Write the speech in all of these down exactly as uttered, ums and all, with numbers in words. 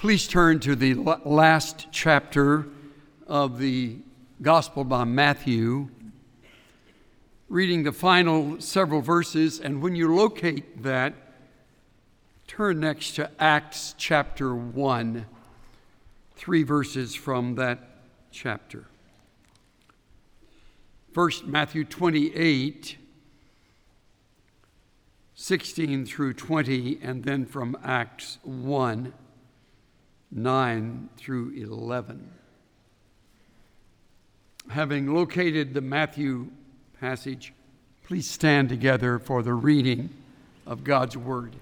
Please turn to the last chapter of the Gospel by Matthew, reading the final several verses, and when you locate that, turn next to Acts chapter one, three verses from that chapter. First, Matthew twenty-eight, sixteen through twenty, and then from Acts one, nine through eleven. Having located the Matthew passage, please stand together for the reading of God's Word.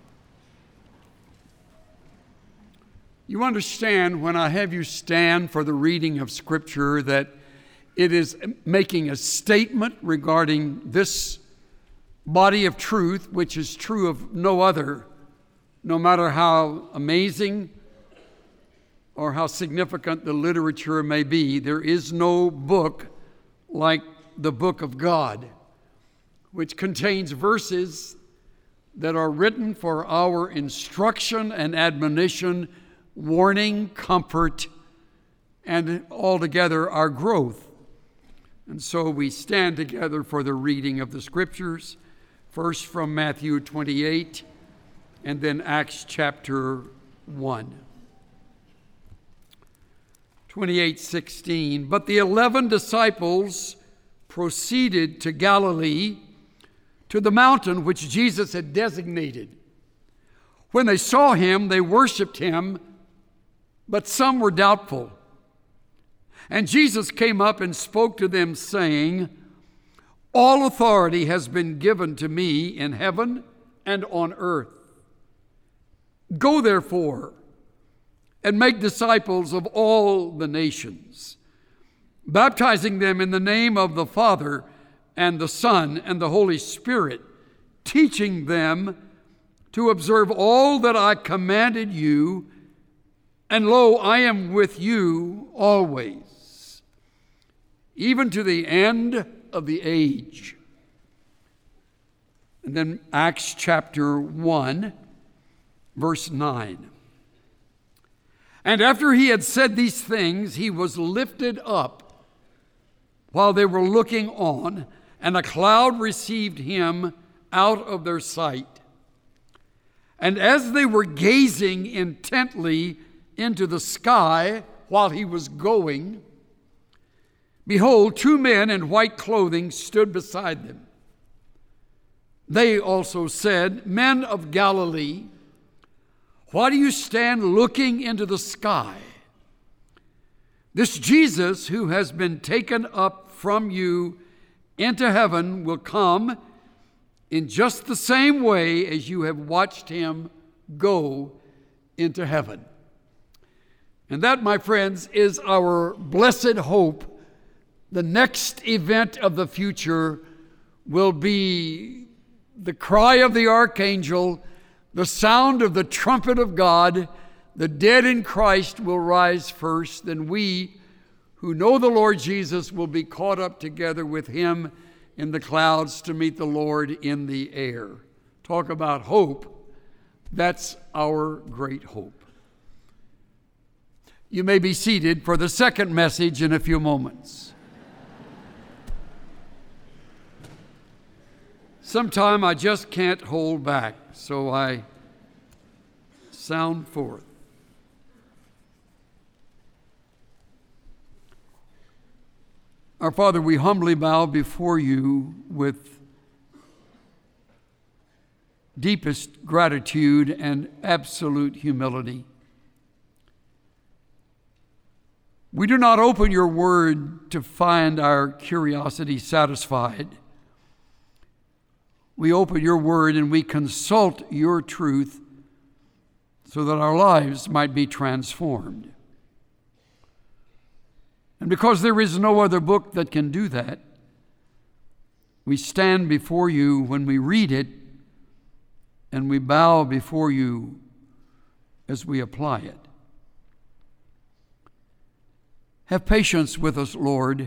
You understand when I have you stand for the reading of Scripture that it is making a statement regarding this body of truth, which is true of no other, no matter how amazing or how significant the literature may be. There is no book like the book of God, which contains verses that are written for our instruction and admonition, warning, comfort, and altogether our growth. And so we stand together for the reading of the Scriptures, first from Matthew twenty-eight, and then Acts chapter one. twenty-eight sixteen, but the eleven disciples proceeded to Galilee, to the mountain which Jesus had designated. When they saw him, they worshiped him, but some were doubtful. And Jesus came up and spoke to them, saying, "All authority has been given to me in heaven and on earth. Go therefore and make disciples of all the nations, baptizing them in the name of the Father and the Son and the Holy Spirit, teaching them to observe all that I commanded you, and lo, I am with you always, even to the end of the age." And then Acts chapter one, verse nine. And after he had said these things, he was lifted up while they were looking on, and a cloud received him out of their sight. And as they were gazing intently into the sky while he was going, behold, two men in white clothing stood beside them. They also said, "Men of Galilee, why do you stand looking into the sky? This Jesus who has been taken up from you into heaven will come in just the same way as you have watched him go into heaven." And that, my friends, is our blessed hope. The next event of the future will be the cry of the archangel, the sound of the trumpet of God. The dead in Christ will rise first, then we who know the Lord Jesus will be caught up together with him in the clouds to meet the Lord in the air. Talk about hope. That's our great hope. You may be seated for the second message in a few moments. Sometime I just can't hold back, so I sound forth. Our Father, we humbly bow before you with deepest gratitude and absolute humility. We do not open your word to find our curiosity satisfied. We open your word and we consult your truth so that our lives might be transformed. And because there is no other book that can do that, we stand before you when we read it, and we bow before you as we apply it. Have patience with us, Lord,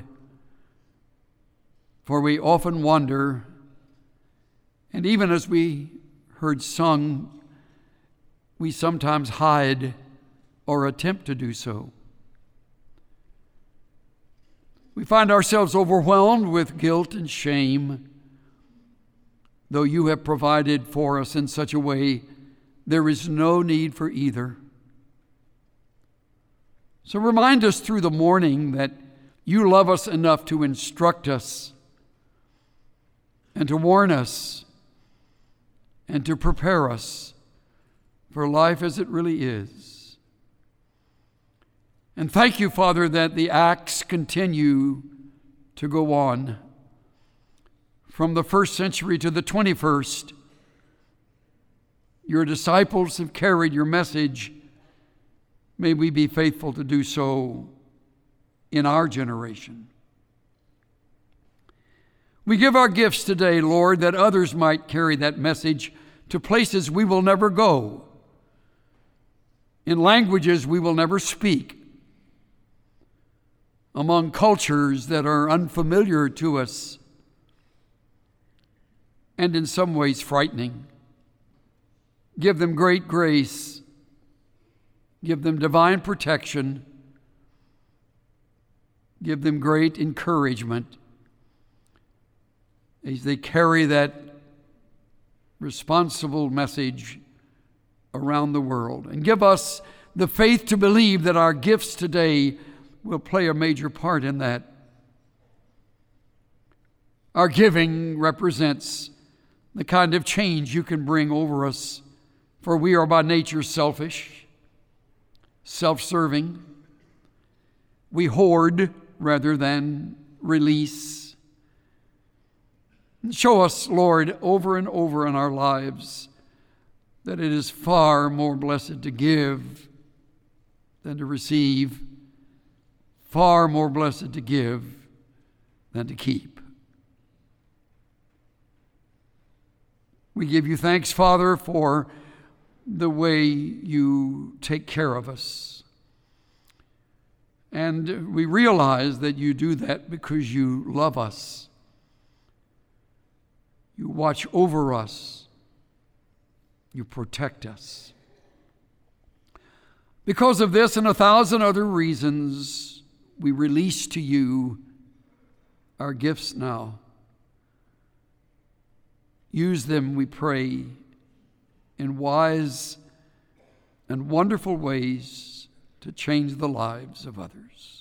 for we often wonder, and even as we heard sung, we sometimes hide or attempt to do so. We find ourselves overwhelmed with guilt and shame, though you have provided for us in such a way there is no need for either. So remind us through the morning that you love us enough to instruct us and to warn us and to prepare us for life as it really is. And thank you, Father, that the acts continue to go on from the first century to the twenty-first. Your disciples have carried your message. May we be faithful to do so in our generation. We give our gifts today, Lord, that others might carry that message to places we will never go, in languages we will never speak, among cultures that are unfamiliar to us, and in some ways frightening. Give them great grace. Give them divine protection. Give them great encouragement as they carry that responsible message around the world. And give us the faith to believe that our gifts today will play a major part in that. Our giving represents the kind of change you can bring over us, for we are by nature selfish, self-serving. We hoard rather than release. Show us, Lord, over and over in our lives that it is far more blessed to give than to receive, far more blessed to give than to keep. We give you thanks, Father, for the way you take care of us. And we realize that you do that because you love us. You watch over us. You protect us. Because of this and a thousand other reasons, we release to you our gifts now. Use them, we pray, in wise and wonderful ways to change the lives of others.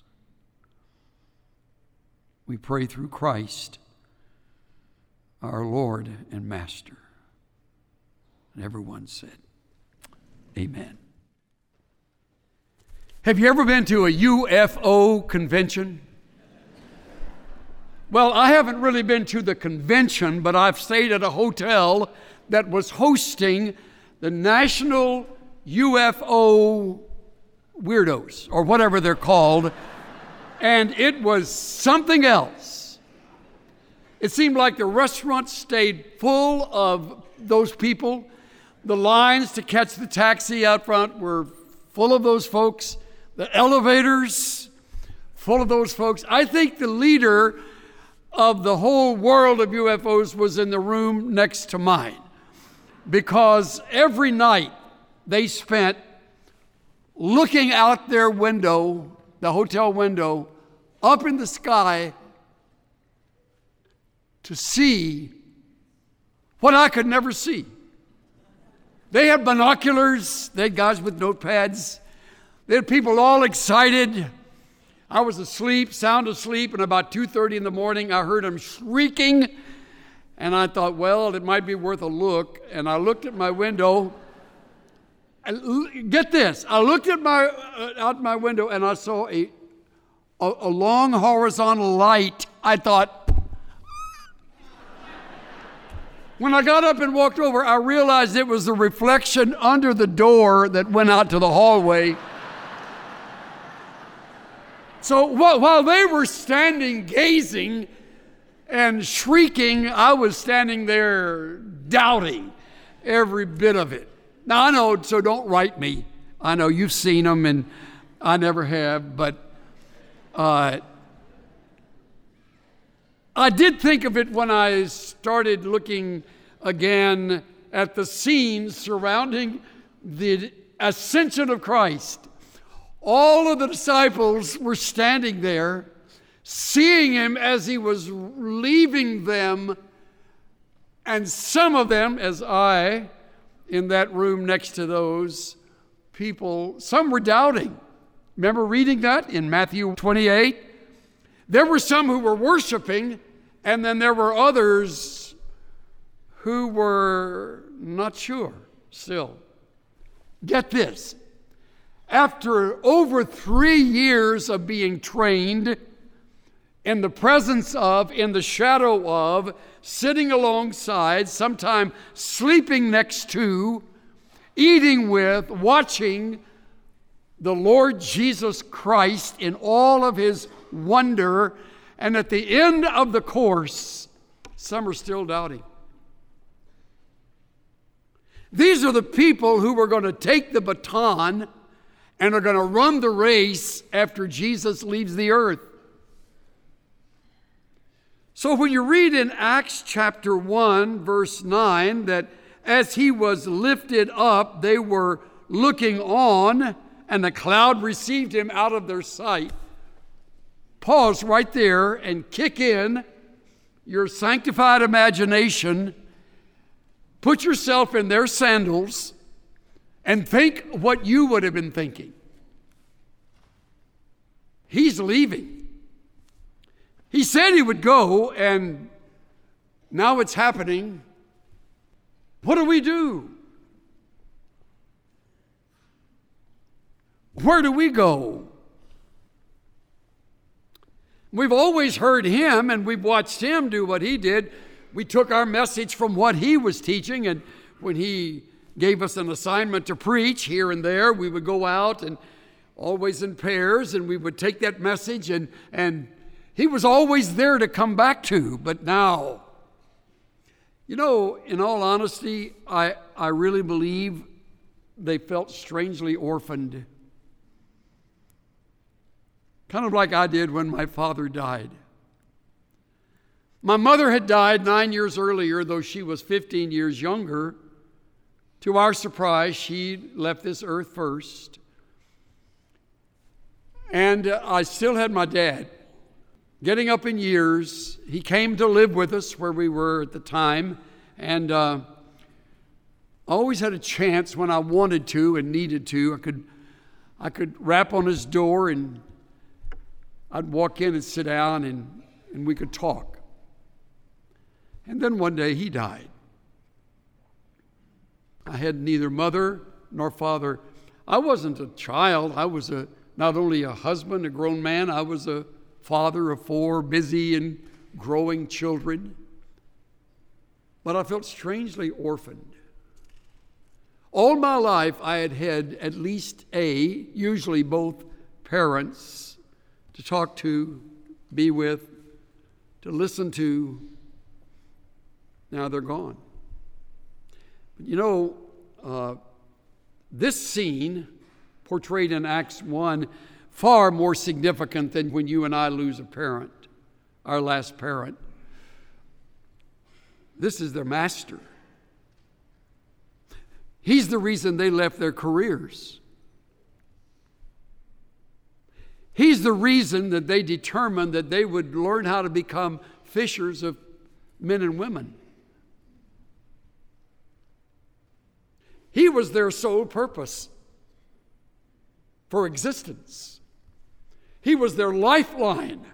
We pray through Christ, our Lord and Master. And everyone said, amen. Have you ever been to a U F O convention? Well, I haven't really been to the convention, but I've stayed at a hotel that was hosting the National U F O Weirdos, or whatever they're called, and it was something else. It seemed like the restaurant stayed full of those people. The lines to catch the taxi out front were full of those folks. The elevators, full of those folks. I think the leader of the whole world of U F Os was in the room next to mine, because every night they spent looking out their window, the hotel window, up in the sky to see what I could never see. They had binoculars, they had guys with notepads, they had people all excited. I was asleep, sound asleep, and about two thirty in the morning, I heard them shrieking, and I thought, well, it might be worth a look, and I looked at my window. Get this, I looked at my uh, out my window, and I saw a, a, a long horizontal light. I thought, when I got up and walked over, I realized it was the reflection under the door that went out to the hallway. So while they were standing gazing and shrieking, I was standing there doubting every bit of it. Now I know, so don't write me. I know you've seen them and I never have, but uh, I did think of it when I started looking again at the scenes surrounding the ascension of Christ. All of the disciples were standing there, seeing him as he was leaving them. And some of them, as I, in that room next to those people, some were doubting. Remember reading that in Matthew twenty-eight? There were some who were worshiping, and then there were others who were not sure still. Get this. After over three years of being trained in the presence of, in the shadow of, sitting alongside, sometime sleeping next to, eating with, watching the Lord Jesus Christ in all of his wonder, and at the end of the course, some are still doubting. These are the people who were going to take the baton and are going to run the race after Jesus leaves the earth. So when you read in Acts chapter one, verse nine, that as he was lifted up, they were looking on, and the cloud received him out of their sight. Pause right there and kick in your sanctified imagination. Put yourself in their sandals and think what you would have been thinking. He's leaving. He said he would go, and now it's happening. What do we do? Where do we go? We've always heard him, and we've watched him do what he did. We took our message from what he was teaching, and when he gave us an assignment to preach here and there, we would go out, and always in pairs, and we would take that message, and, and he was always there to come back to. But now, you know, in all honesty, I, I really believe they felt strangely orphaned. Kind of like I did when my father died. My mother had died nine years earlier, though she was fifteen years younger. To our surprise, she left this earth first. And uh, I still had my dad. Getting up in years, he came to live with us where we were at the time. And uh, I always had a chance when I wanted to and needed to. I could, I could rap on his door, and I'd walk in and sit down, and, and we could talk. And then one day he died. I had neither mother nor father. I wasn't a child. I was a not only a husband, a grown man, I was a father of four busy and growing children. But I felt strangely orphaned. All my life I had had at least a, usually both parents, to talk to, be with, to listen to. Now they're gone. But you know, uh, this scene portrayed in Acts one, far more significant than when you and I lose a parent, our last parent. This is their master. He's the reason they left their careers. He's the reason that they determined that they would learn how to become fishers of men and women. He was their sole purpose for existence. He was their lifeline.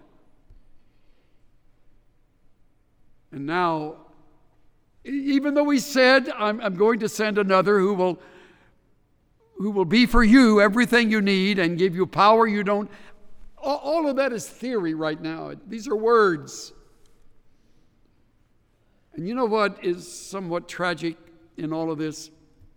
And now, even though he said, I'm, I'm going to send another who will, who will be for you everything you need and give you power you don't, all, all of that is theory right now. These are words. And you know what is somewhat tragic in all of this?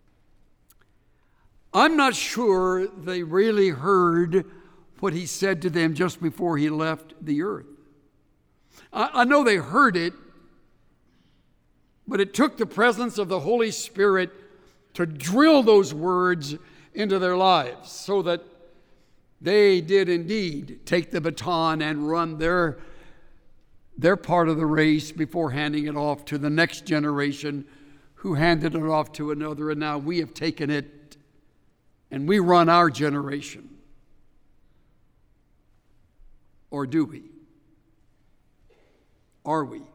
I'm not sure they really heard what he said to them just before he left the earth. I, I know they heard it, but it took the presence of the Holy Spirit to drill those words into their lives so that they did indeed take the baton and run their, their part of the race before handing it off to the next generation, who handed it off to another, and now we have taken it and we run our generation. Or do we? Are we?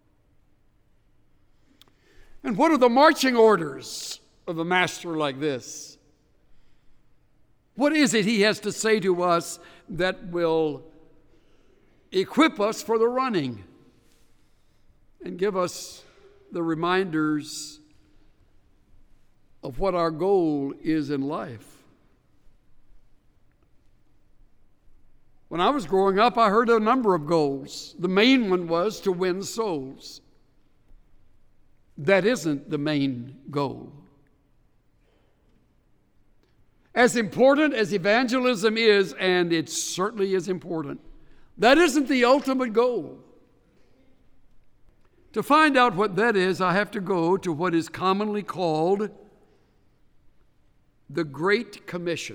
And what are the marching orders of a master like this? What is it he has to say to us that will equip us for the running and give us the reminders of what our goal is in life? When I was growing up, I heard a number of goals. The main one was to win souls. That isn't the main goal. As important as evangelism is, and it certainly is important, that isn't the ultimate goal. To find out what that is, I have to go to what is commonly called the Great Commission.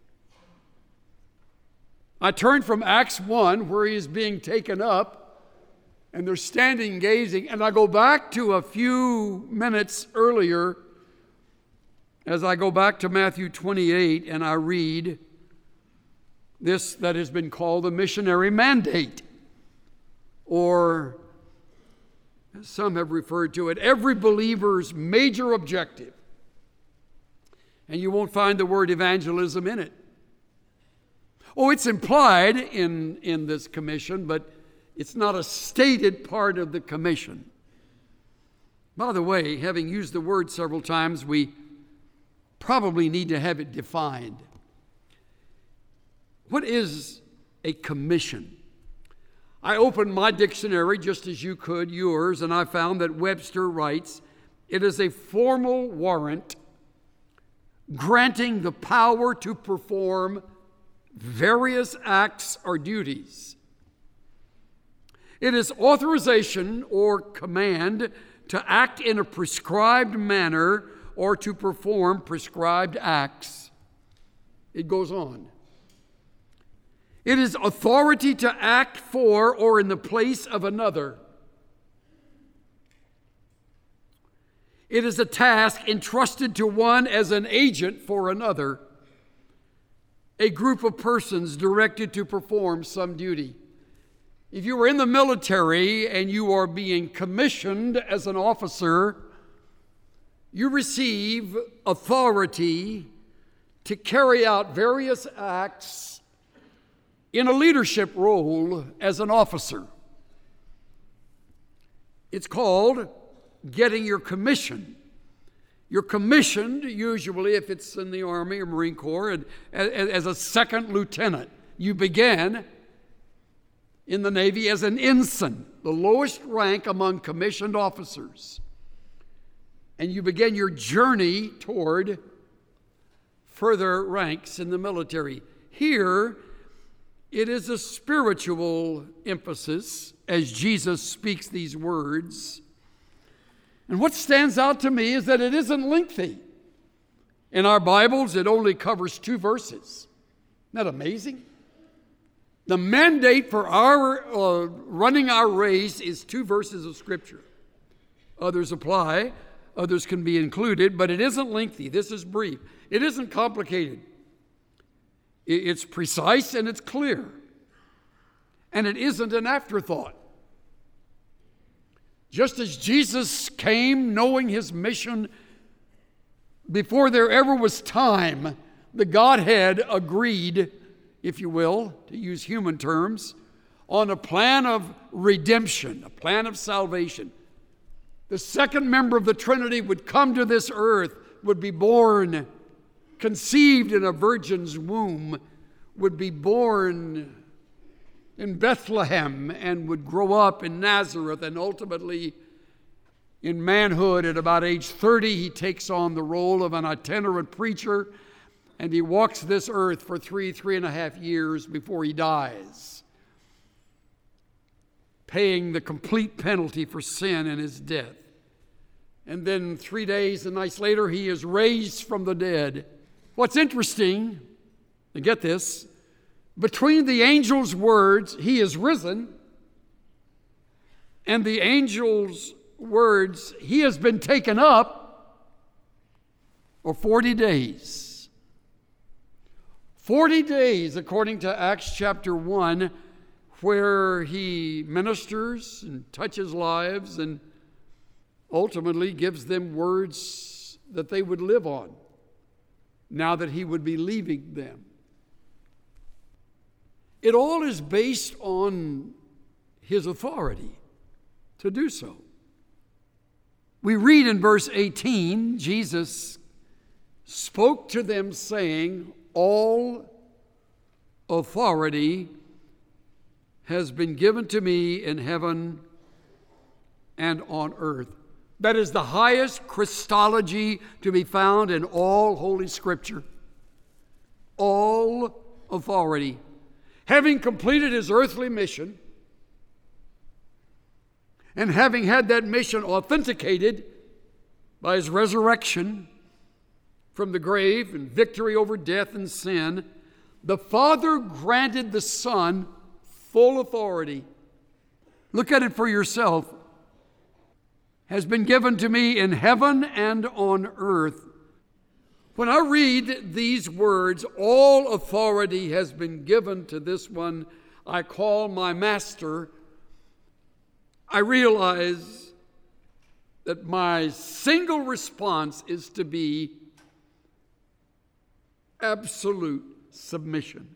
I turn from Acts one, where he is being taken up, and they're standing gazing, and I go back to a few minutes earlier, as I go back to Matthew twenty-eight, and I read this that has been called the missionary mandate, or as some have referred to it, every believer's major objective. And you won't find the word evangelism in it. Oh, it's implied in, in this commission, but it's not a stated part of the commission. By the way, having used the word several times, we probably need to have it defined. What is a commission? I opened my dictionary just as you could yours, and I found that Webster writes, it is a formal warrant granting the power to perform various acts or duties. It is authorization or command to act in a prescribed manner or to perform prescribed acts. It goes on. It is authority to act for or in the place of another. It is a task entrusted to one as an agent for another, a group of persons directed to perform some duty. If you are in the military and you are being commissioned as an officer, you receive authority to carry out various acts in a leadership role as an officer. It's called getting your commission. You're commissioned, usually if it's in the Army or Marine Corps, and as a second lieutenant. You began in the Navy as an ensign, the lowest rank among commissioned officers. And you begin your journey toward further ranks in the military. Here, it is a spiritual emphasis as Jesus speaks these words. And what stands out to me is that it isn't lengthy. In our Bibles, it only covers two verses. Isn't that amazing? The mandate for our uh, running our race is two verses of Scripture. Others apply, others can be included, but it isn't lengthy. This is brief. It isn't complicated. It's precise and it's clear. And it isn't an afterthought. Just as Jesus came knowing his mission before there ever was time, the Godhead agreed, if you will, to use human terms, on a plan of redemption, a plan of salvation. The second member of the Trinity would come to this earth, would be born, conceived in a virgin's womb, would be born in Bethlehem and would grow up in Nazareth, and ultimately in manhood at about age thirty, he takes on the role of an itinerant preacher, and he walks this earth for three, three and a half years before he dies, paying the complete penalty for sin in his death. And then three days and nights later, he is raised from the dead. What's interesting, and get this, between the angel's words, he is risen, and the angel's words, he has been taken up, or forty days. forty days, according to Acts chapter one, where he ministers and touches lives and ultimately gives them words that they would live on now that he would be leaving them. It all is based on his authority to do so. We read in verse eighteen, Jesus spoke to them saying, "All authority has been given to me in heaven and on earth." That is the highest Christology to be found in all Holy Scripture. All authority. Having completed his earthly mission, and having had that mission authenticated by his resurrection from the grave and victory over death and sin, the Father granted the Son full authority. Look at it for yourself. Has been given to me in heaven and on earth. When I read these words, all authority has been given to this one I call my master, I realize that my single response is to be absolute submission.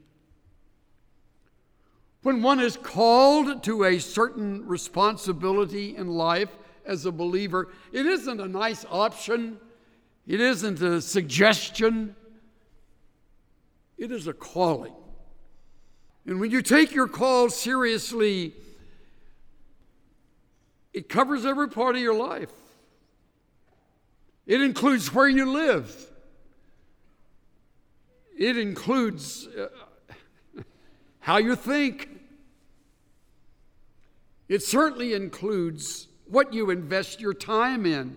When one is called to a certain responsibility in life as a believer, it isn't a nice option. It isn't a suggestion. It is a calling. And when you take your call seriously, it covers every part of your life. It includes where you live. It includes uh, how you think. It certainly includes what you invest your time in.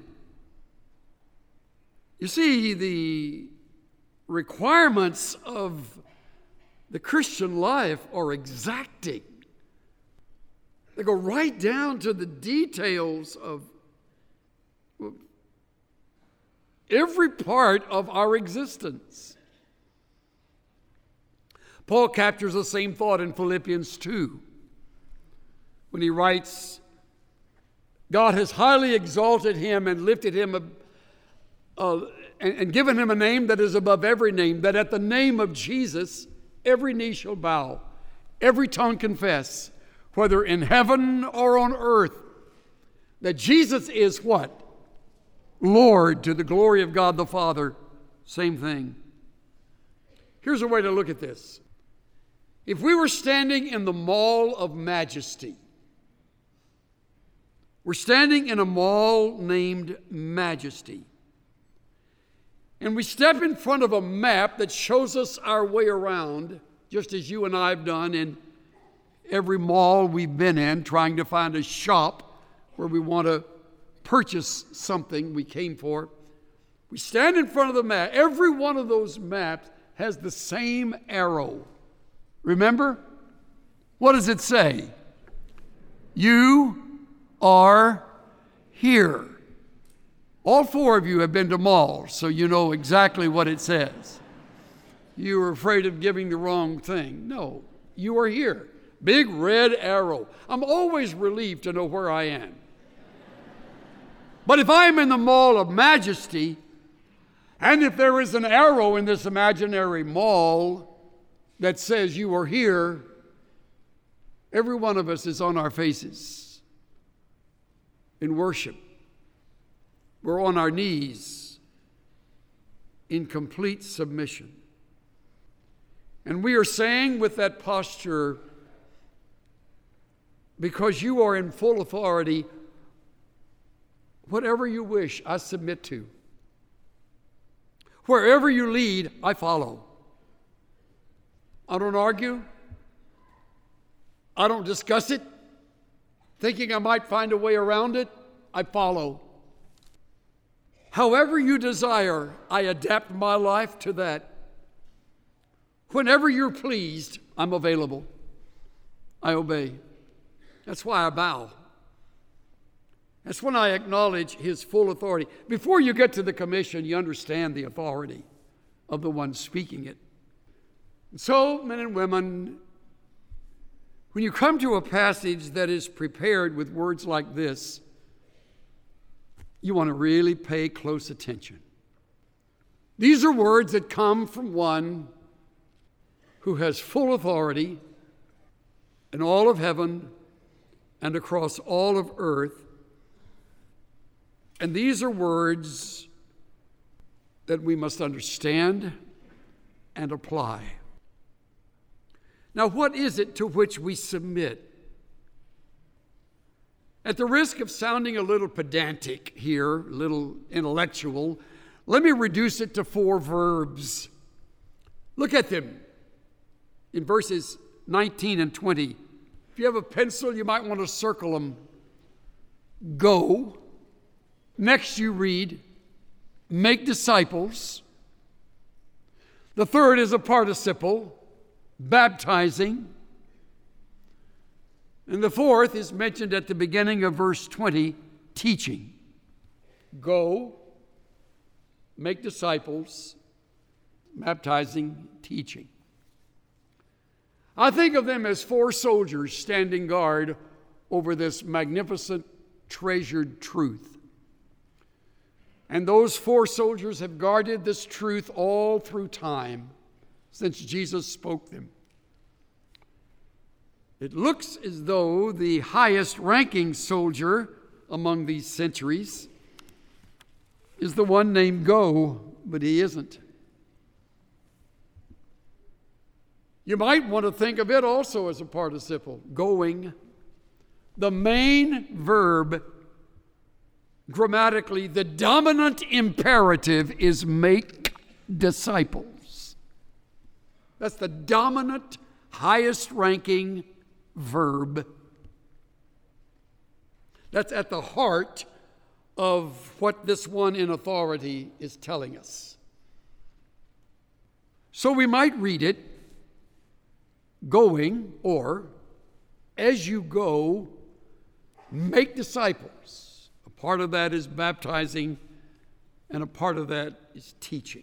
You see, the requirements of the Christian life are exacting. They go right down to the details of every part of our existence. Paul captures the same thought in Philippians two when he writes, God has highly exalted him and lifted him up, uh, and, and given him a name that is above every name, that at the name of Jesus every knee shall bow, every tongue confess, whether in heaven or on earth, that Jesus is what? Lord, to the glory of God the Father. Same thing. Here's a way to look at this. If we were standing in the Mall of Majesty, we're standing in a mall named Majesty, and we step in front of a map that shows us our way around, just as you and I have done in every mall we've been in, trying to find a shop where we want to purchase something we came for. We stand in front of the map. Every one of those maps has the same arrow. Remember? What does it say? You are here. All four of you have been to malls, so you know exactly what it says. You were afraid of giving the wrong thing. No, you are here. Big red arrow. I'm always relieved to know where I am. But if I'm in the Mall of Majesty, and if there is an arrow in this imaginary mall that says you are here, every one of us is on our faces in worship. We're on our knees in complete submission. And we are saying with that posture, because you are in full authority, whatever you wish, I submit to. Wherever you lead, I follow. I don't argue. I don't discuss it, thinking I might find a way around it. I follow. However you desire, I adapt my life to that. Whenever you're pleased, I'm available. I obey. That's why I bow. That's when I acknowledge his full authority. Before you get to the commission, you understand the authority of the one speaking it. And so, men and women, When you come to a passage that is prepared with words like this, you want to really pay close attention. These are words that come from one who has full authority in all of heaven and across all of earth. And these are words that we must understand and apply. Now, what is it to which we submit? At the risk of sounding a little pedantic here, a little intellectual, let me reduce it to four verbs. Look at them in verses nineteen and twenty. If you have a pencil, you might want to circle them. Go. Next you read, make disciples. The third is a participle, baptizing. And the fourth is mentioned at the beginning of verse twenty, teaching. Go, make disciples, baptizing, teaching. I think of them as four soldiers standing guard over this magnificent, treasured truth. And those four soldiers have guarded this truth all through time since Jesus spoke them. It looks as though the highest ranking soldier among these centuries is the one named Go, but he isn't. You might want to think of it also as a participle, going. The main verb, grammatically, the dominant imperative is make disciples. That's the dominant, highest ranking verb. That's at the heart of what this one in authority is telling us. So we might read it, going, or as you go, make disciples. A part of that is baptizing, and a part of that is teaching.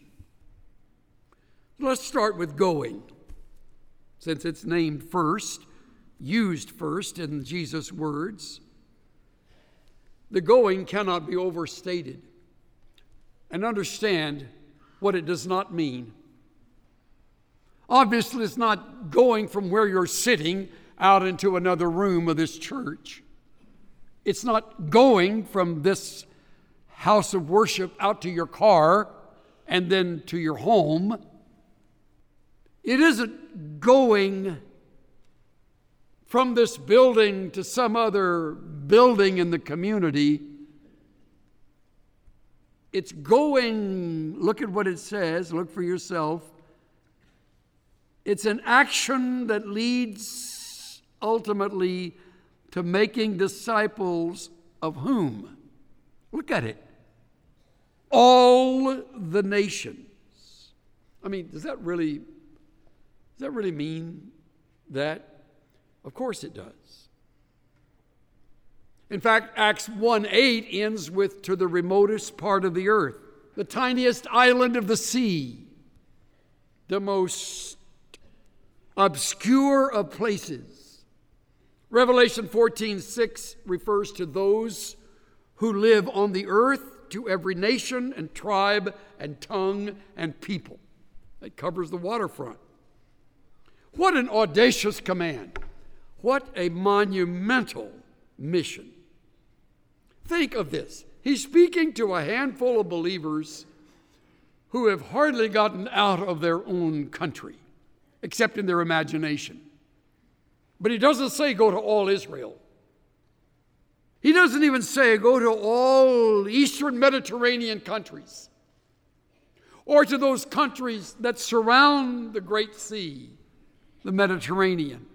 Let's start with going, since it's named first, used first in Jesus' words. The going cannot be overstated. And understand what it does not mean. Obviously, it's not going from where you're sitting out into another room of this church. It's not going from this house of worship out to your car and then to your home. It isn't going from this building to some other building in the community. It's going, look at what it says, look for yourself. It's an action that leads ultimately to making disciples of whom? Look at it. All the nations. I mean, does that really, does that really mean that? Of course it does. In fact, Acts one eight ends with to the remotest part of the earth, the tiniest island of the sea, the most obscure of places. Revelation fourteen six refers to those who live on the earth, to every nation and tribe and tongue and people. It covers the waterfront. What an audacious command. What a monumental mission. Think of this. He's speaking to a handful of believers who have hardly gotten out of their own country, except in their imagination. But he doesn't say go to all Israel. He doesn't even say go to all Eastern Mediterranean countries or to those countries that surround the Great Sea, the Mediterranean.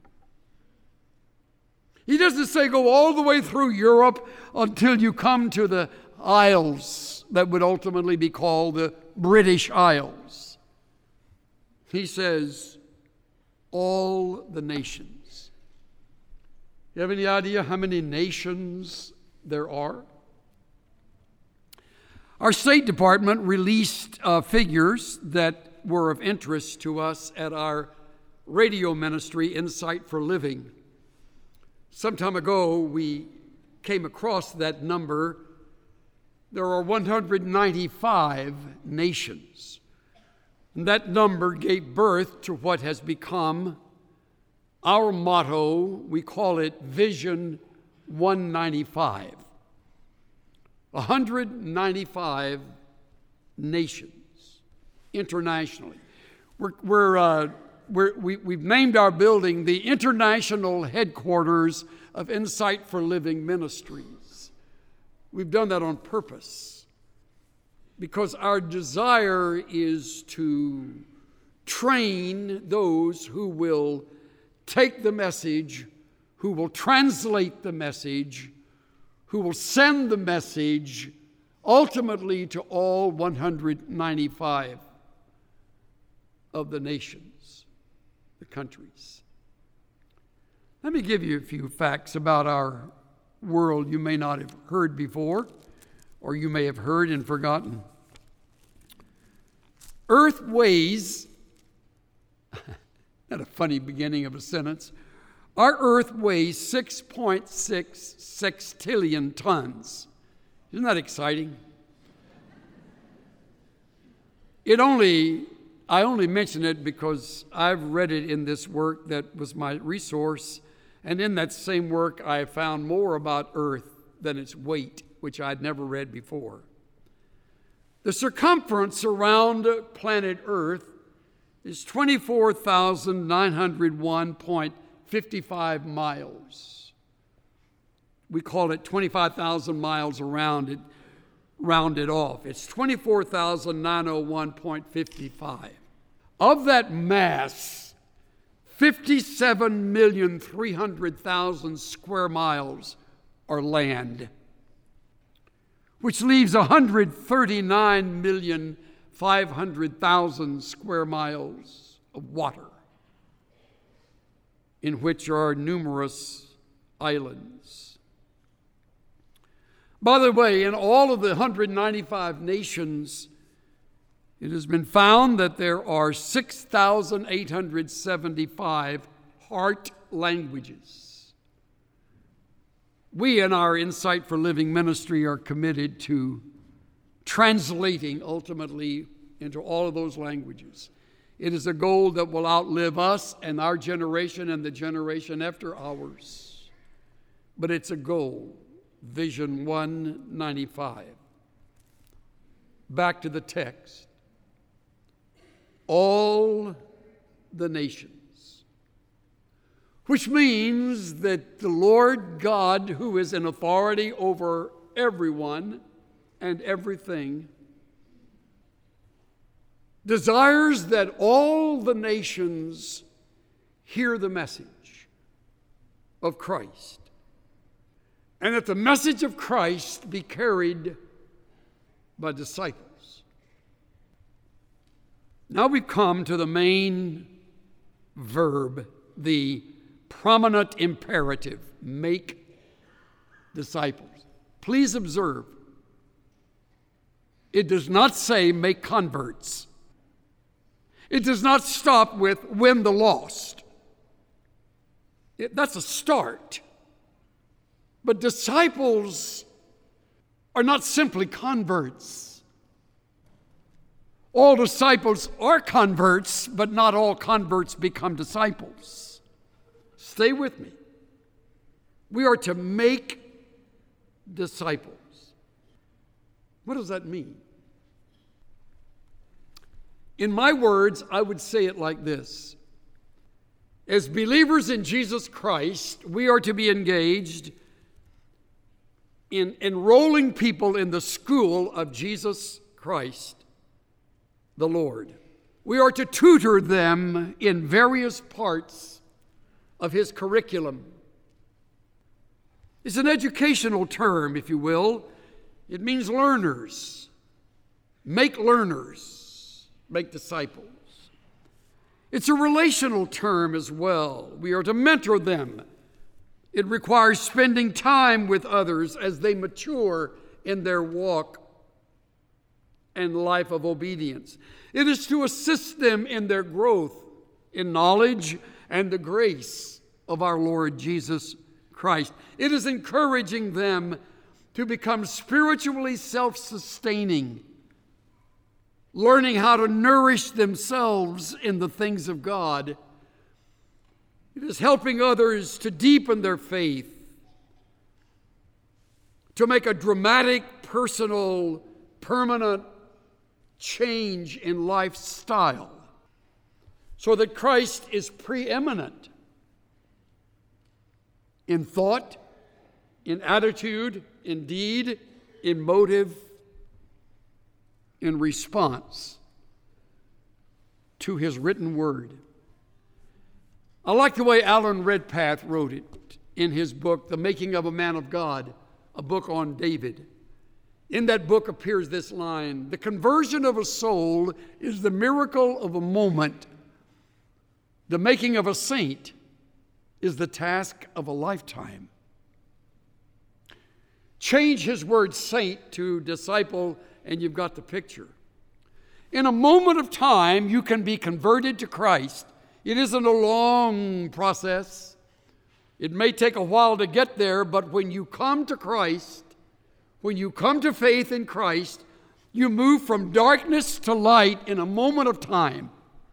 He doesn't say go all the way through Europe until you come to the Isles that would ultimately be called the British Isles. He says all the nations. You have any idea how many nations there are? Our State Department released uh, figures that were of interest to us at our radio ministry, Insight for Living. Some time ago, we came across that number. There are one hundred ninety-five nations. And that number gave birth to what has become our motto. We call it Vision one ninety-five. one hundred ninety-five nations internationally. We're, we're, uh, we're, we, we've named our building the International Headquarters of Insight for Living Ministries. We've done that on purpose because our desire is to train those who will take the message, who will translate the message, who will send the message ultimately to all one hundred ninety-five of the nations, the countries. Let me give you a few facts about our world you may not have heard before, or you may have heard and forgotten. Earth weighs, not a funny beginning of a sentence, our Earth weighs six point six sextillion tons. Isn't that exciting? It only, I only mention it because I've read it in this work that was my resource, and in that same work I found more about Earth than its weight, which I'd never read before. The circumference around planet Earth is twenty-four thousand nine hundred one point five five miles. We call it twenty-five thousand miles around it, rounded off. It's twenty-four thousand nine hundred one point five five. Of that mass, fifty-seven million three hundred thousand square miles are land, which leaves one hundred thirty-nine million five hundred thousand square miles of water, in which are numerous islands. By the way, in all of the one hundred ninety-five nations, it has been found that there are six thousand eight hundred seventy-five heart languages. We in our Insight for Living ministry are committed to translating ultimately into all of those languages. It is a goal that will outlive us and our generation and the generation after ours. But it's a goal, Vision one ninety-five. Back to the text. All the nations, which means that the Lord God, who is in authority over everyone and everything, desires that all the nations hear the message of Christ, and that the message of Christ be carried by disciples. Now we come to the main verb, the prominent imperative, make disciples. Please observe, it does not say make converts. It does not stop with win the lost. It, that's a start. But disciples are not simply converts. All disciples are converts, but not all converts become disciples. Stay with me. We are to make disciples. What does that mean? In my words, I would say it like this. As believers in Jesus Christ, we are to be engaged in enrolling people in the school of Jesus Christ, the Lord. We are to tutor them in various parts of his curriculum. It's an educational term, if you will. It means learners. Make learners. Make disciples. It's a relational term as well. We are to mentor them. It requires spending time with others as they mature in their walk and life of obedience. It is to assist them in their growth in knowledge and the grace of our Lord Jesus Christ. It is encouraging them to become spiritually self-sustaining, learning how to nourish themselves in the things of God. It is helping others to deepen their faith, to make a dramatic, personal, permanent change in lifestyle so that Christ is preeminent in thought, in attitude, in deed, in motive, in response to his written word. I like the way Alan Redpath wrote it in his book, The Making of a Man of God, a book on David. In that book appears this line: the conversion of a soul is the miracle of a moment. The making of a saint is the task of a lifetime. Change his word saint to disciple, and you've got the picture. In a moment of time, you can be converted to Christ. It isn't a long process. It may take a while to get there, but when you come to Christ, when you come to faith in Christ, you move from darkness to light in a moment of time.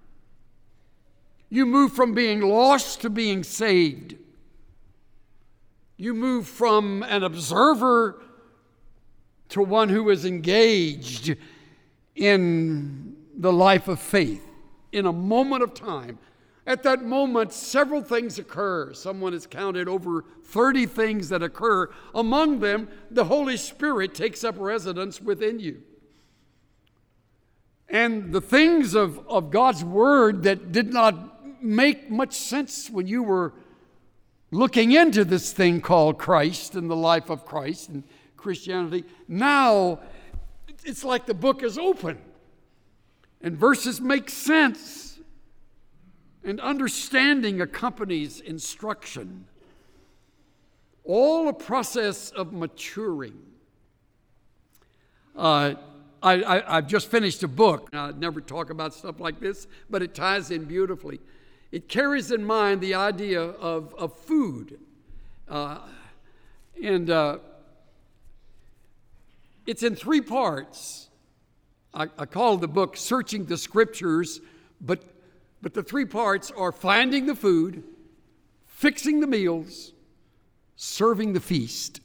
You move from being lost to being saved. You move from an observer to one who is engaged in the life of faith in a moment of time. At that moment, several things occur. Someone has counted over thirty things that occur. Among them, the Holy Spirit takes up residence within you. And the things of, of God's Word that did not make much sense when you were looking into this thing called Christ and the life of Christ and Christianity, now it's like the book is open and verses make sense. And understanding accompanies instruction. All a process of maturing. Uh, I, I, I've just finished a book. I never talk about stuff like this, but it ties in beautifully. It carries in mind the idea of, of food. Uh, and uh, it's in three parts. I, I call the book Searching the Scriptures, but But the three parts are finding the food, fixing the meals, serving the feast.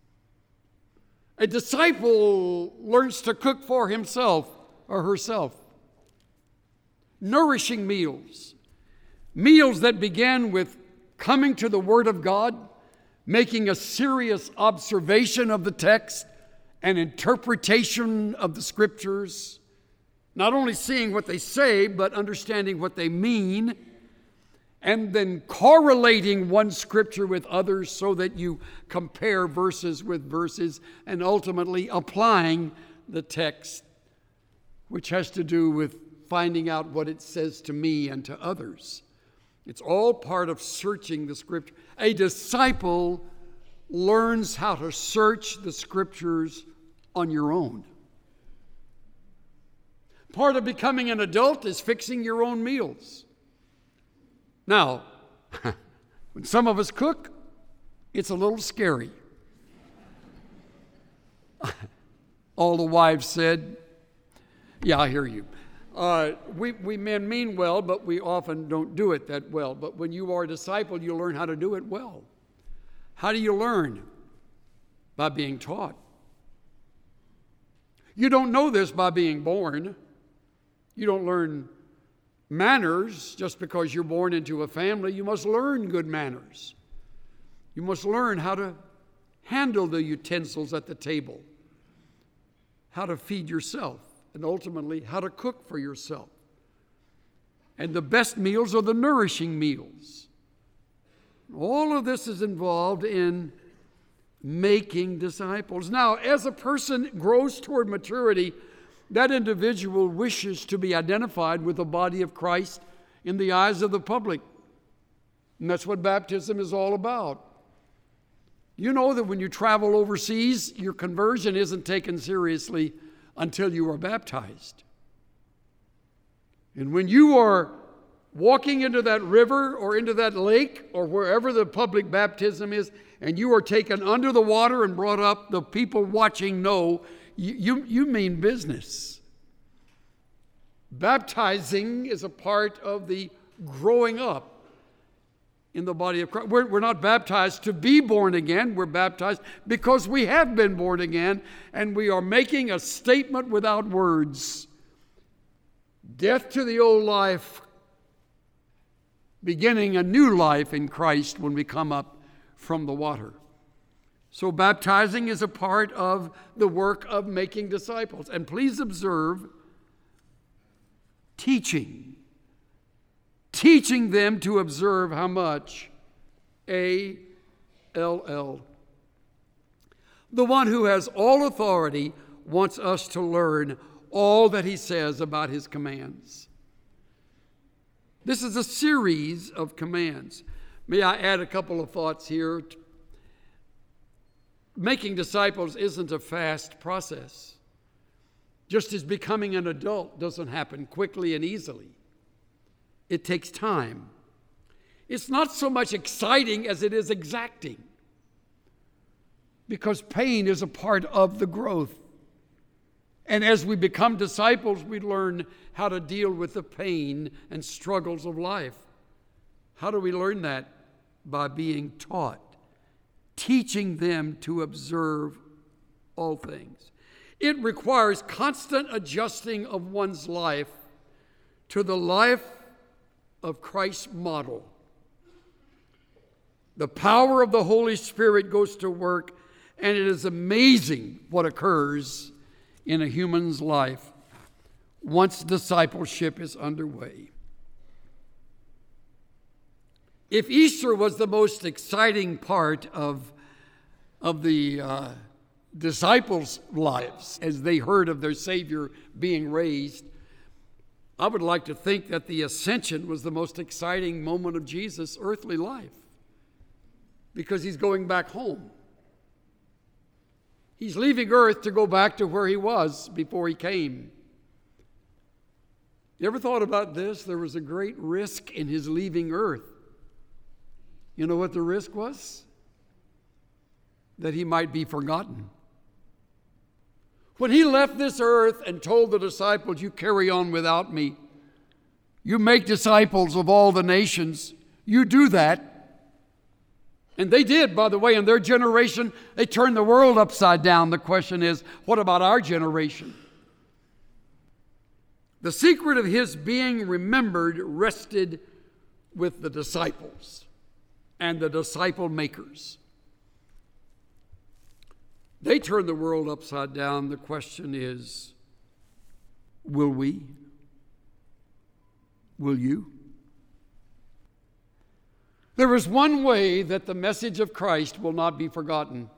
A disciple learns to cook for himself or herself. Nourishing meals. Meals that begin with coming to the Word of God, making a serious observation of the text, an interpretation of the Scriptures, not only seeing what they say, but understanding what they mean, and then correlating one scripture with others so that you compare verses with verses, and ultimately applying the text, which has to do with finding out what it says to me and to others. It's all part of searching the Scripture. A disciple learns how to search the Scriptures on your own. Part of becoming an adult is fixing your own meals. Now, when some of us cook, it's a little scary. All the wives said, yeah, I hear you. Uh, we, we men mean well, but we often don't do it that well. But when you are a disciple, you learn how to do it well. How do you learn? By being taught. You don't know this by being born. You don't learn manners just because you're born into a family. You must learn good manners. You must learn how to handle the utensils at the table, how to feed yourself, and ultimately how to cook for yourself. And the best meals are the nourishing meals. All of this is involved in making disciples. Now, as a person grows toward maturity, that individual wishes to be identified with the body of Christ in the eyes of the public. And that's what baptism is all about. You know that when you travel overseas, your conversion isn't taken seriously until you are baptized. And when you are walking into that river or into that lake or wherever the public baptism is, and you are taken under the water and brought up, the people watching know you, you, you mean business. Baptizing is a part of the growing up in the body of Christ. We're, we're not baptized to be born again. We're baptized because we have been born again, and we are making a statement without words. Death to the old life, beginning a new life in Christ when we come up from the water. So baptizing is a part of the work of making disciples. And please observe, teaching. Teaching them to observe how much? A L L. The one who has all authority wants us to learn all that he says about his commands. This is a series of commands. May I add a couple of thoughts here? Making disciples isn't a fast process. Just as becoming an adult doesn't happen quickly and easily. It takes time. It's not so much exciting as it is exacting, because pain is a part of the growth. And as we become disciples, we learn how to deal with the pain and struggles of life. How do we learn that? By being taught, teaching them to observe all things. It requires constant adjusting of one's life to the life of Christ's model. The power of the Holy Spirit goes to work, and it is amazing what occurs in a human's life once discipleship is underway. If Easter was the most exciting part of, of the uh, disciples' lives as they heard of their Savior being raised, I would like to think that the ascension was the most exciting moment of Jesus' earthly life, because he's going back home. He's leaving earth to go back to where he was before he came. You ever thought about this? There was a great risk in his leaving earth. You know what the risk was? That he might be forgotten. When he left this earth and told the disciples, you carry on without me. You make disciples of all the nations. You do that. And they did, by the way, in their generation. They turned the world upside down. The question is, what about our generation? The secret of his being remembered rested with the disciples and the disciple makers. They turned the world upside down. The question is, will we? Will you? There is one way that the message of Christ will not be forgotten,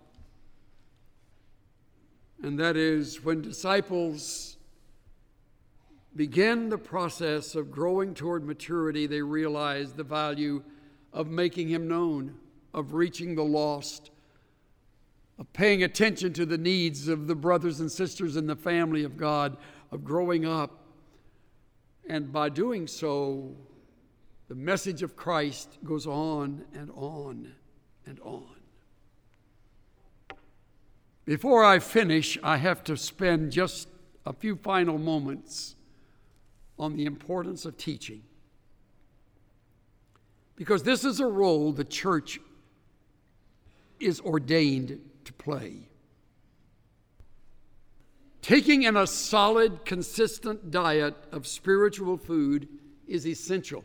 and that is when disciples begin the process of growing toward maturity, they realize the value of making him known, of reaching the lost, of paying attention to the needs of the brothers and sisters in the family of God, of growing up. And by doing so, the message of Christ goes on and on and on. Before I finish, I have to spend just a few final moments on the importance of teaching, because this is a role the church is ordained to play. Taking in a solid, consistent diet of spiritual food is essential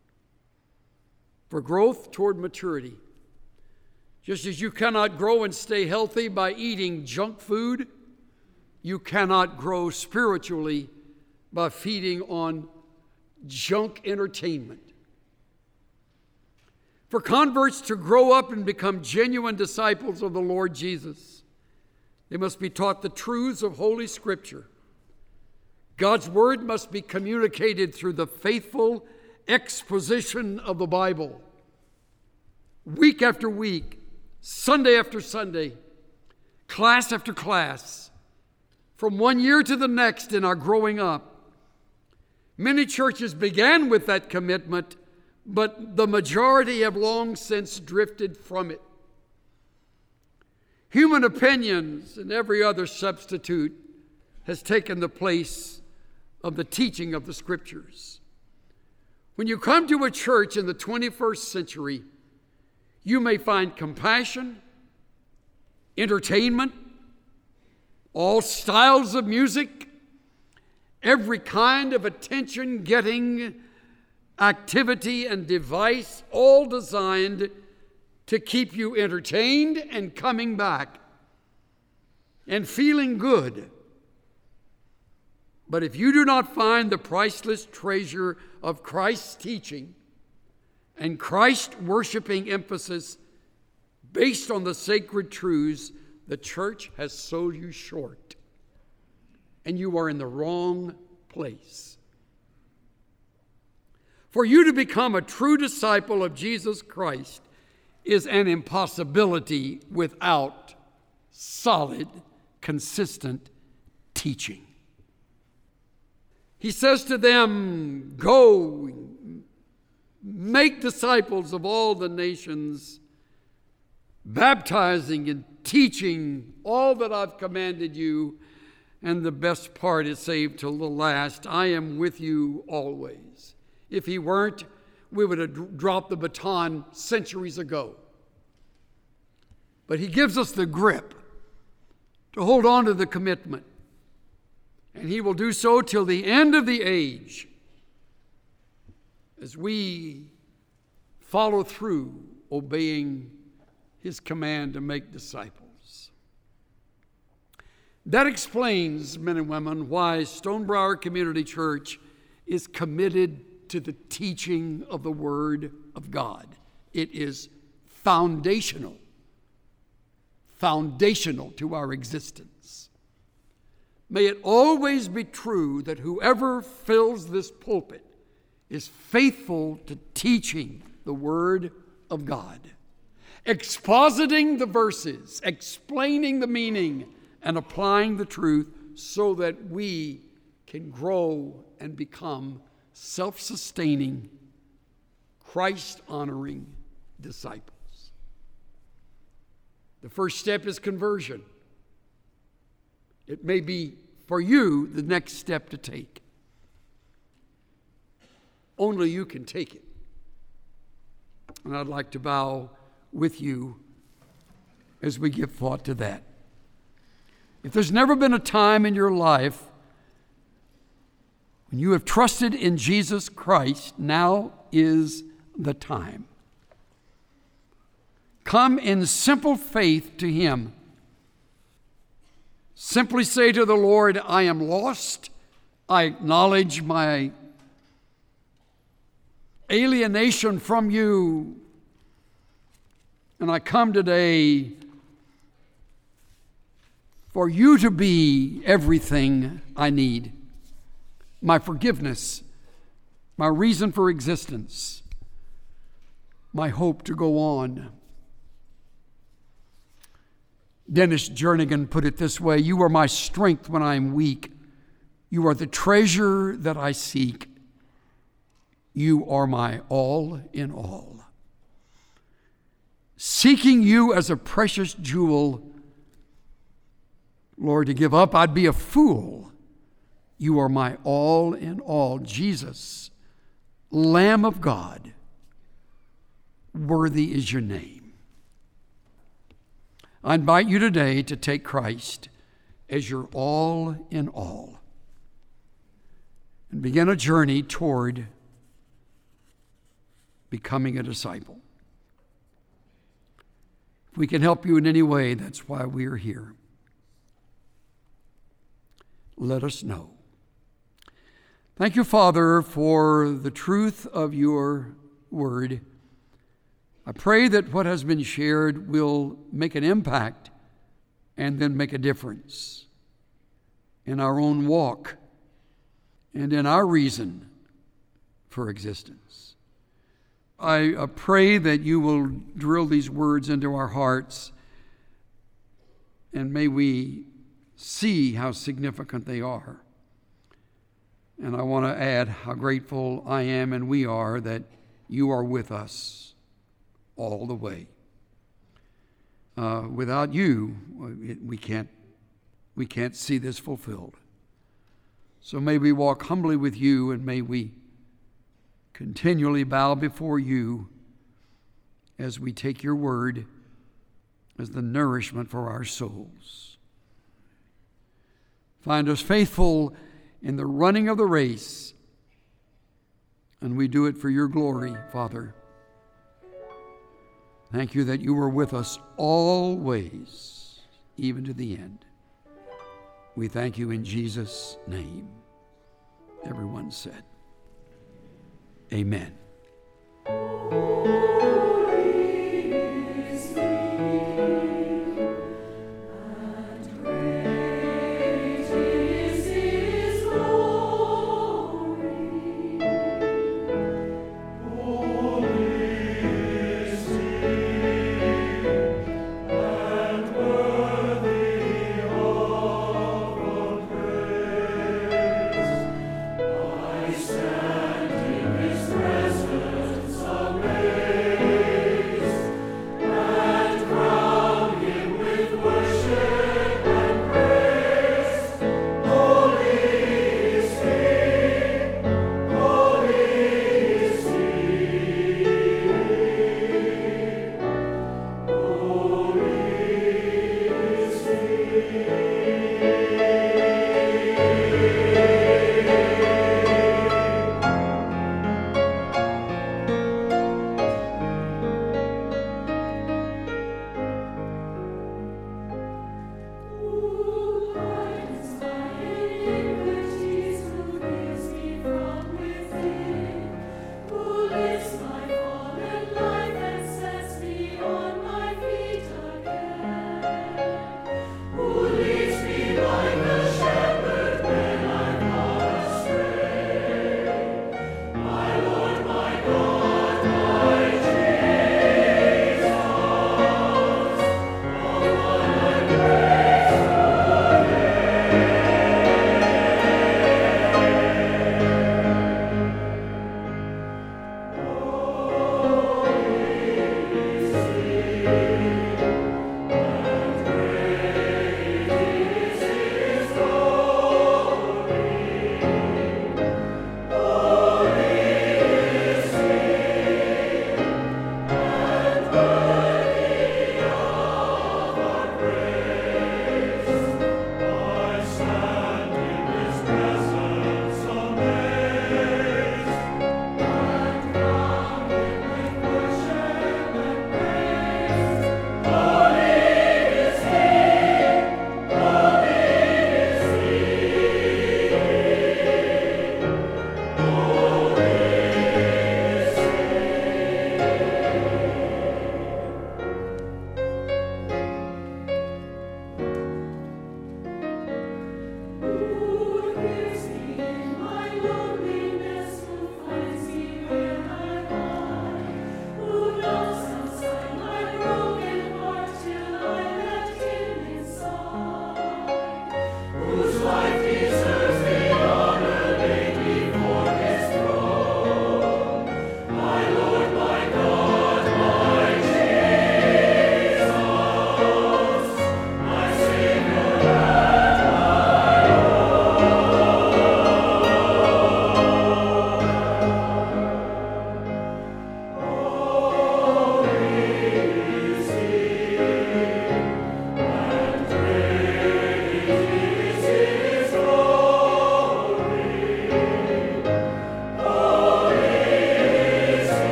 for growth toward maturity. Just as you cannot grow and stay healthy by eating junk food, you cannot grow spiritually by feeding on junk entertainment. For converts to grow up and become genuine disciples of the Lord Jesus, they must be taught the truths of Holy Scripture. God's Word must be communicated through the faithful exposition of the Bible. Week after week, Sunday after Sunday, class after class, from one year to the next in our growing up. Many churches began with that commitment, but the majority have long since drifted from it. Human opinions and every other substitute has taken the place of the teaching of the Scriptures. When you come to a church in the twenty-first century, you may find compassion, entertainment, all styles of music, every kind of attention-getting activity and device, all designed to keep you entertained and coming back and feeling good. But if you do not find the priceless treasure of Christ's teaching and Christ-worshiping emphasis based on the sacred truths, the church has sold you short, and you are in the wrong place. For you to become a true disciple of Jesus Christ is an impossibility without solid, consistent teaching. He says to them, "Go, make disciples of all the nations, baptizing and teaching all that I've commanded you." And the best part is saved till the last. I am with you always. If he weren't, we would have dropped the baton centuries ago. But he gives us the grip to hold on to the commitment. And he will do so till the end of the age as we follow through obeying his command to make disciples. That explains, men and women, why Stonebrower Community Church is committed to the teaching of the Word of God. It is foundational, foundational to our existence. May it always be true that whoever fills this pulpit is faithful to teaching the Word of God, expositing the verses, explaining the meaning, and applying the truth so that we can grow and become self-sustaining, Christ-honoring disciples. The first step is conversion. It may be for you the next step to take. Only you can take it. And I'd like to bow with you as we give thought to that. If there's never been a time in your life when you have trusted in Jesus Christ, now is the time. Come in simple faith to him. Simply say to the Lord, I am lost. I acknowledge my alienation from you. And I come today for you to be everything I need. My forgiveness, my reason for existence, my hope to go on. Dennis Jernigan put it this way: you are my strength when I am weak. You are the treasure that I seek. You are my all in all. Seeking you as a precious jewel, Lord, to give up, I'd be a fool. You are my all in all. Jesus, Lamb of God, worthy is your name. I invite you today to take Christ as your all in all and begin a journey toward becoming a disciple. If we can help you in any way, that's why we are here. Let us know. Thank you, Father, for the truth of your word. I pray that what has been shared will make an impact and then make a difference in our own walk and in our reason for existence. I uh, pray that you will drill these words into our hearts, and may we see how significant they are. And I want to add how grateful I am and we are that you are with us all the way. Uh, without you, it, we can't we can't see this fulfilled. So may we walk humbly with you, and may we continually bow before you as we take your word as the nourishment for our souls. Find us faithful in the running of the race, and we do it for your glory, Father. Thank you that you were with us always, even to the end. We thank you in Jesus' name. Everyone said, amen. Stand in His presence.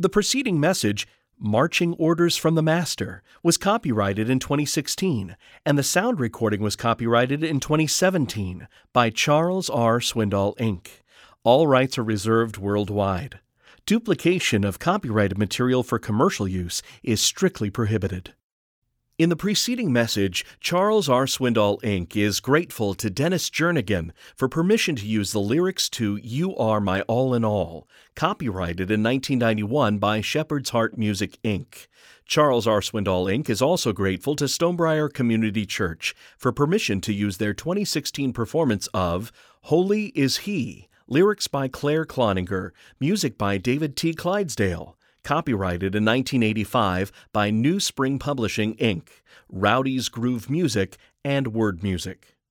The preceding message, Marching Orders from the Master, was copyrighted in twenty sixteen, and the sound recording was copyrighted in twenty seventeen by Charles R. Swindoll, Incorporated. All rights are reserved worldwide. Duplication of copyrighted material for commercial use is strictly prohibited. In the preceding message, Charles R. Swindoll, Incorporated is grateful to Dennis Jernigan for permission to use the lyrics to You Are My All in All, copyrighted in nineteen ninety-one by Shepherd's Heart Music, Incorporated. Charles R. Swindoll, Incorporated is also grateful to Stonebriar Community Church for permission to use their twenty sixteen performance of Holy Is He, lyrics by Claire Cloninger, music by David T. Clydesdale, copyrighted in nineteen eighty-five by New Spring Publishing, Incorporated, Rowdy's Groove Music, and Word Music.